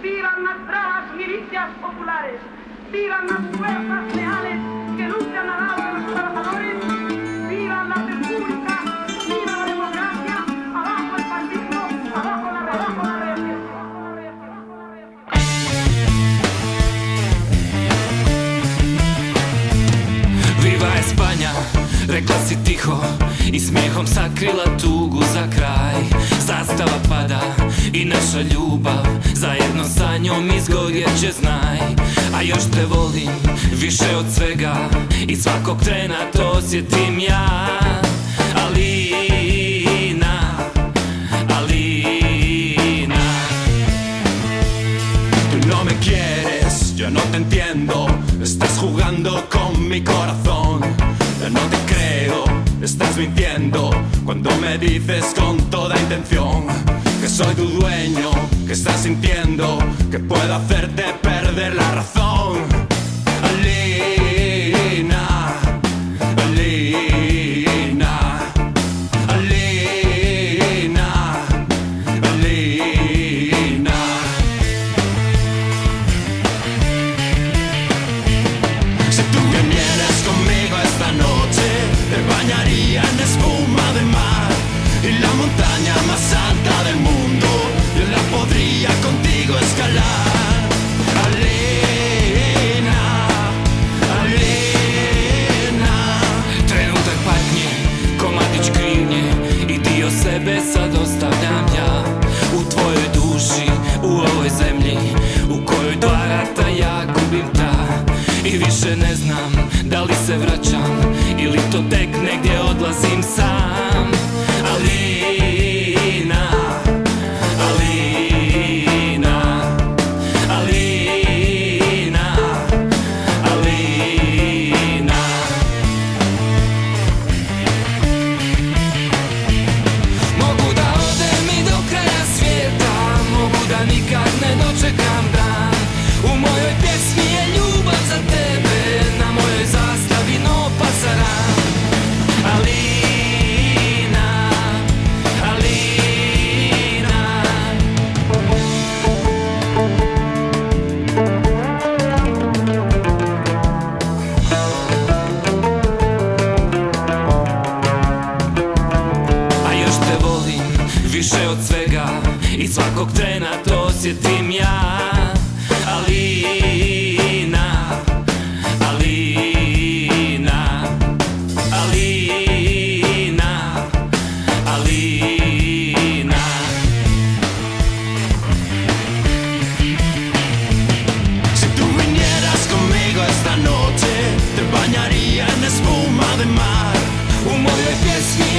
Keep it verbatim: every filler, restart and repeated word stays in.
vivan las bravas milicias populares, vivan las fuerzas leales que luchan al lado de los trabajadores, vivan la república, viva la democracia, abajo el fascismo, abajo la rebajo la reacción. Viva Espanja, rekla si tiho i smijehom sakrila tugu za kraj. Zastava pada i naša ljubav zajedno sa njom izgorjet će, znaj. A još te volim više od svega i svakog trena to osjetim ja. Alina, Alina, tú no me quieres, yo no te entiendo. Estás jugando con mi corazón. Yo no te creo, estás mintiendo cuando me dices con toda intención que soy tu dueño, que estás sintiendo que puedo hacerte perder la razón. Alina, Alina, Alina, Alina. Si tú vinieras conmigo esta noche, te bañaría en espuma de mar y la montaña más alta del mundo yo la podría contigo escalar. Alina, Alina. Trenutak patnje, komadić krivnje i dio sebe sad ostavljam ja u tvojoj duši, u ovoj zemlji u kojoj dva rata ja gubim ta. I više ne znam da li se vraćam ili to tek negdje odlazim sam. Alina, Alina, Alina, Alina. Mogu da odem i do kraja svijeta, mogu da nikad ne dočekam dan. U mojoj pjesmi je ljubav za tebe, na mojoj zastavi no pasaran. Alina, Alina. A još te volim više od svega i svakog trena to osjetim ja. Alina, Alina, Alina, Alina. Si tú vinieras conmigo esta noche, te bañaría en espuma de mar. U mojoj pjesmi